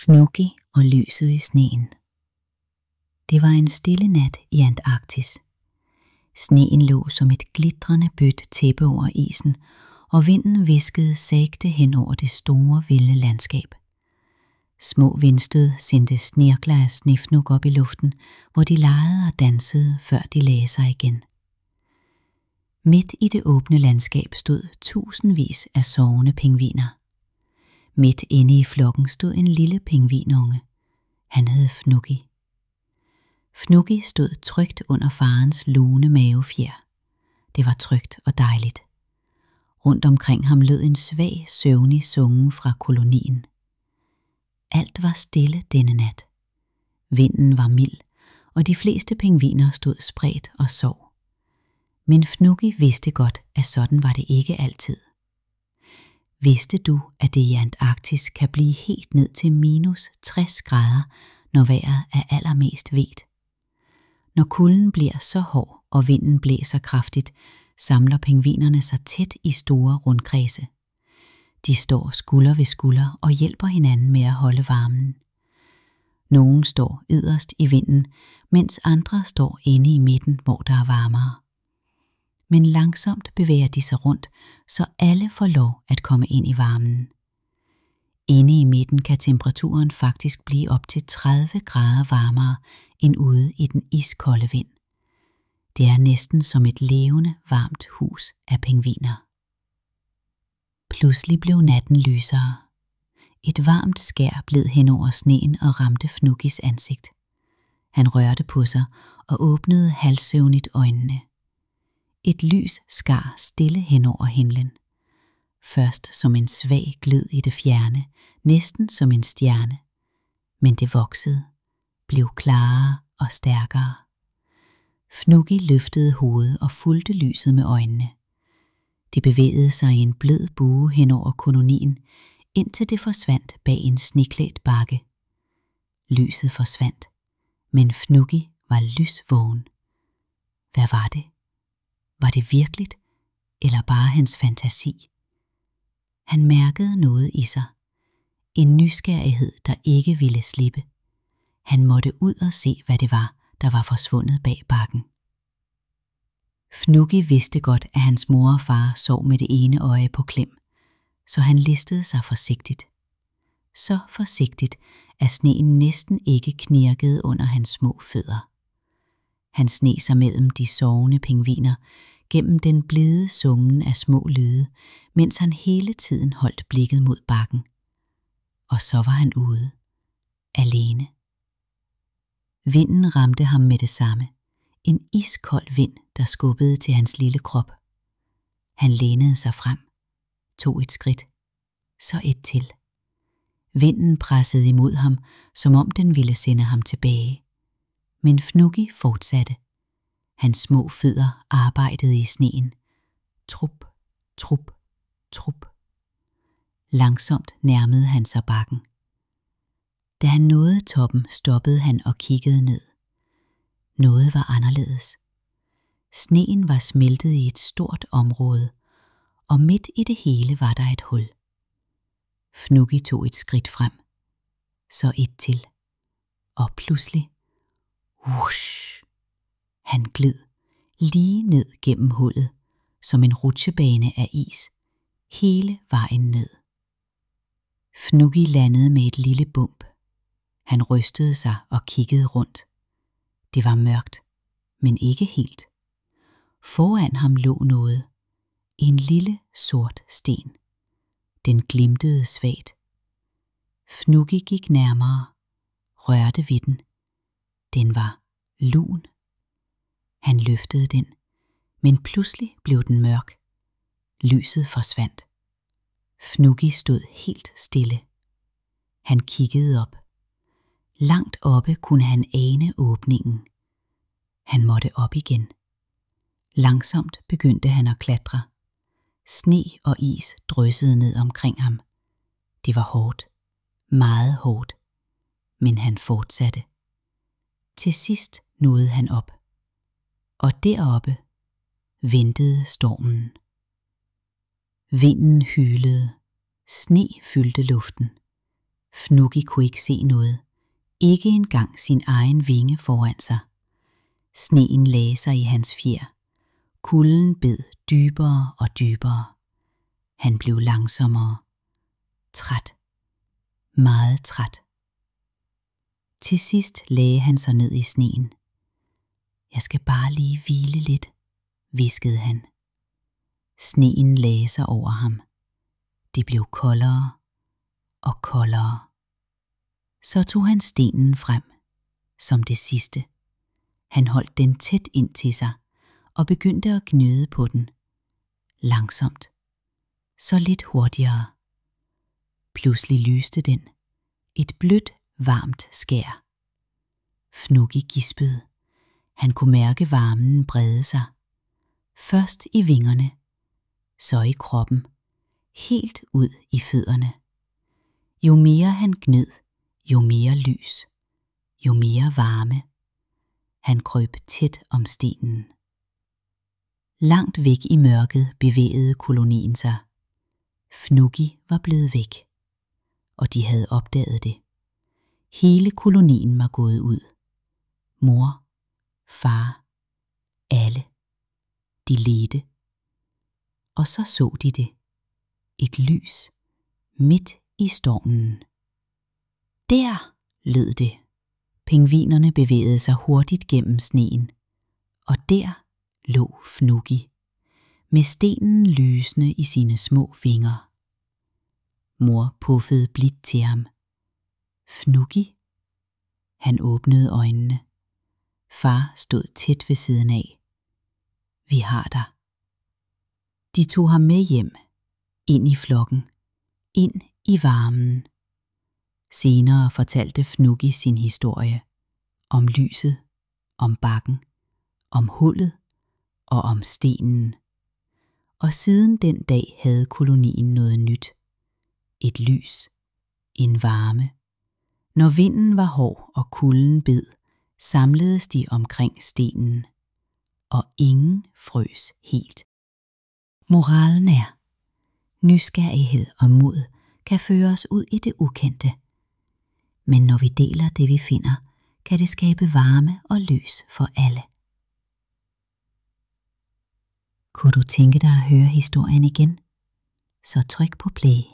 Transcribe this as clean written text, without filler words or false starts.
Fnugy og lyset i sneen. Det var en stille nat i Antarktis. Sneen lå som et glitrende blødt tæppe over isen, og vinden hviskede sagte hen over det store, vilde landskab. Små vindstød sendte snirkler af snefnug op i luften, hvor de legede og dansede, før de lagde sig igen. Midt i det åbne landskab stod tusindvis af sovende pingviner. Midt inde i flokken stod en lille pingvinunge. Han hed Fnugy. Fnugy stod trygt under farens lune mavefjer. Det var trygt og dejligt. Rundt omkring ham lød en svag, søvnig sungen fra kolonien. Alt var stille denne nat. Vinden var mild, og de fleste pingviner stod spredt og sov. Men Fnugy vidste godt, at sådan var det ikke altid. Vidste du, at det i Antarktis kan blive helt ned til minus 60 grader, når vejret er allermest vedt? Når kulden bliver så hård og vinden blæser kraftigt, samler pingvinerne sig tæt i store rundkredse. De står skulder ved skulder og hjælper hinanden med at holde varmen. Nogle står yderst i vinden, mens andre står inde i midten, hvor der er varmere. Men langsomt bevæger de sig rundt, så alle får lov at komme ind i varmen. Inde i midten kan temperaturen faktisk blive op til 30 grader varmere end ude i den iskolde vind. Det er næsten som et levende, varmt hus af pingviner. Pludselig blev natten lysere. Et varmt skær gled hen over sneen og ramte Fnugys ansigt. Han rørte på sig og åbnede halvsøvnigt øjnene. Et lys skar stille hen over himlen. Først som en svag glød i det fjerne, næsten som en stjerne. Men det voksede, blev klarere og stærkere. Fnugy løftede hovedet og fulgte lyset med øjnene. Det bevægede sig i en blød bue hen over kolonien, indtil det forsvandt bag en sneklædt bakke. Lyset forsvandt, men Fnugy var lysvågen. Hvad var det? Var det virkeligt, eller bare hans fantasi? Han mærkede noget i sig. En nysgerrighed, der ikke ville slippe. Han måtte ud og se, hvad det var, der var forsvundet bag bakken. Fnugy vidste godt, at hans mor og far sov med det ene øje på klem, så han listede sig forsigtigt. Så forsigtigt, at sneen næsten ikke knirkede under hans små fødder. Han sneg sig mellem de sovende pingviner, gennem den blide summen af små lyde, mens han hele tiden holdt blikket mod bakken. Og så var han ude. Alene. Vinden ramte ham med det samme. En iskold vind, der skubbede til hans lille krop. Han lænede sig frem. Tog et skridt. Så et til. Vinden pressede imod ham, som om den ville sende ham tilbage. Men Fnugy fortsatte. Hans små fødder arbejdede i sneen. Trup, trup, trup. Langsomt nærmede han sig bakken. Da han nåede toppen, stoppede han og kiggede ned. Noget var anderledes. Sneen var smeltet i et stort område, og midt i det hele var der et hul. Fnugy tog et skridt frem. Så et til. Og pludselig, whoosh, han gled lige ned gennem hullet, som en rutsjebane af is, hele vejen ned. Fnugy landede med et lille bump. Han rystede sig og kiggede rundt. Det var mørkt, men ikke helt. Foran ham lå noget. En lille sort sten. Den glimtede svagt. Fnugy gik nærmere, rørte ved den. Den var lun. Han løftede den, men pludselig blev den mørk. Lyset forsvandt. Fnugy stod helt stille. Han kiggede op. Langt oppe kunne han ane åbningen. Han måtte op igen. Langsomt begyndte han at klatre. Sne og is dryssede ned omkring ham. Det var hårdt. Meget hårdt. Men han fortsatte. Til sidst nåede han op. Og deroppe ventede stormen. Vinden hylede. Sne fyldte luften. Fnucki kunne ikke se noget, ikke engang sin egen vinge foran sig. Sneen lagde sig i hans fjer. Kulden bed dybere og dybere. Han blev langsommere. Træt. Meget træt. Til sidst lagde han sig ned i sneen. Jeg skal bare lige hvile lidt, hviskede han. Sneen lagde sig over ham. Det blev koldere og koldere. Så tog han stenen frem, som det sidste. Han holdt den tæt ind til sig og begyndte at gnide på den. Langsomt. Så lidt hurtigere. Pludselig lyste den. Et blødt, varmt skær. Fnucki gispede. Han kunne mærke varmen brede sig. Først i vingerne, så i kroppen, helt ud i fødderne. Jo mere han gned, jo mere lys, jo mere varme. Han krøb tæt om stenen. Langt væk i mørket bevægede kolonien sig. Fnucki var blevet væk, og de havde opdaget det. Hele kolonien var gået ud. Mor, far, alle. De ledte. Og så de det. Et lys midt i stormen. Der lød det. Pingvinerne bevægede sig hurtigt gennem sneen. Og der lå Fnucki, med stenen lysende i sine små fingre. Mor puffede blidt til ham. Fnucki? Han åbnede øjnene. Far stod tæt ved siden af. Vi har dig. De tog ham med hjem, ind i flokken, ind i varmen. Senere fortalte Fnucki sin historie. Om lyset, om bakken, om hullet og om stenen. Og siden den dag havde kolonien noget nyt. Et lys, en varme. Når vinden var hård og kulden bed, samledes de omkring stenen. Og ingen frøs helt. Moralen er, nysgerrighed og mod kan føre os ud i det ukendte. Men når vi deler det vi finder, kan det skabe varme og lys for alle. Kunne du tænke dig at høre historien igen? Så tryk på play.